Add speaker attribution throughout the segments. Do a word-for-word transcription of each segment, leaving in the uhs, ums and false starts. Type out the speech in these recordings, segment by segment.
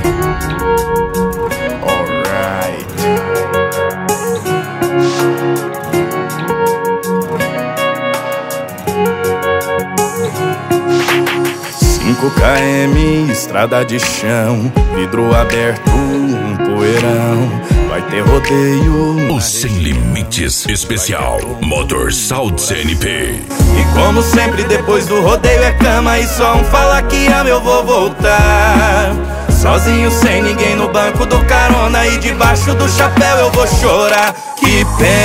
Speaker 1: cinco quilômetros, estrada de chão, vidro aberto, um poeirão. Vai ter rodeio.
Speaker 2: O Sem Limites especial Motor Sound C N P.
Speaker 1: E como sempre depois do rodeio é cama e só um fala que ama, eu vou voltar. Sozinho sem ninguém no banco do carona e debaixo do chapéu eu vou chorar. Que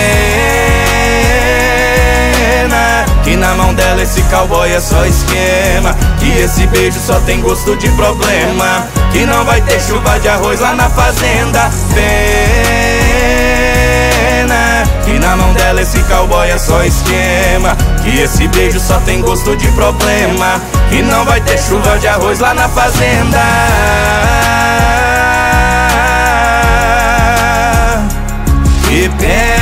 Speaker 1: pena que na mão dela esse cowboy é só esquema, que esse beijo só tem gosto de problema, que não vai ter chuva de arroz lá na fazenda. Pena que na mão dela esse cowboy é só esquema, que esse beijo só tem gosto de problema, que não vai ter chuva de arroz lá na fazenda. Que pena.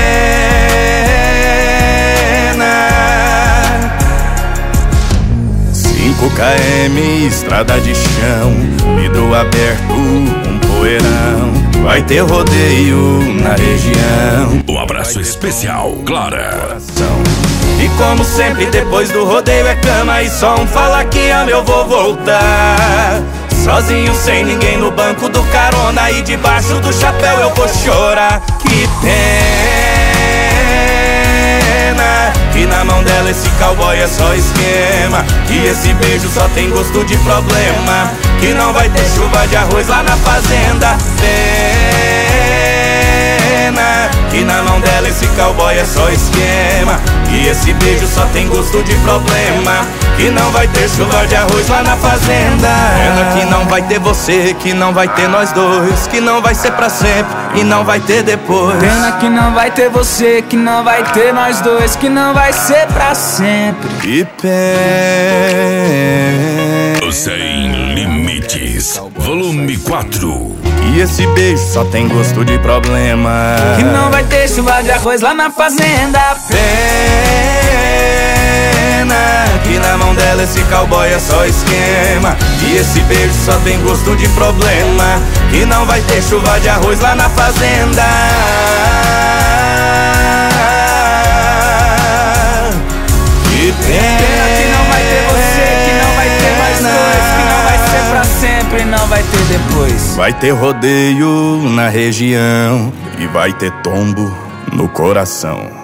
Speaker 1: Cinco quilômetros, estrada de chão, vidro aberto, um poeirão. Vai ter rodeio na região.
Speaker 2: Um abraço especial, Clara.
Speaker 1: E como sempre depois do rodeio é cama e só um fala que ama, eu vou voltar. Sozinho sem ninguém no banco do carona e debaixo do chapéu eu vou chorar. Que pena que na mão dela esse cowboy é só esquema, que esse beijo só tem gosto de problema, que não vai ter chuva de arroz lá na fazenda. Pena que na mão dela esse cowboy é só esquema, que esse beijo só tem gosto de problema, que não vai ter chuva de arroz lá na fazenda. Pena que não vai ter você, que não vai ter nós dois, que não vai ser pra sempre e não vai ter depois.
Speaker 3: Pena que não vai ter você, que não vai ter nós dois, que não vai ser pra sempre.
Speaker 1: Que pena.
Speaker 2: Sem Limites, volume quatro.
Speaker 1: E esse beijo só tem gosto de problema,
Speaker 3: que não vai ter chuva de arroz lá na fazenda.
Speaker 1: Pena que na mão dela esse cowboy é só esquema, que esse beijo só tem gosto de problema, que não vai ter chuva de arroz lá na fazenda. Que pena
Speaker 3: que não vai ter você, que não vai ter mais dois, que não vai ser pra sempre e não vai ter depois.
Speaker 1: Vai ter rodeio na região e vai ter tombo no coração.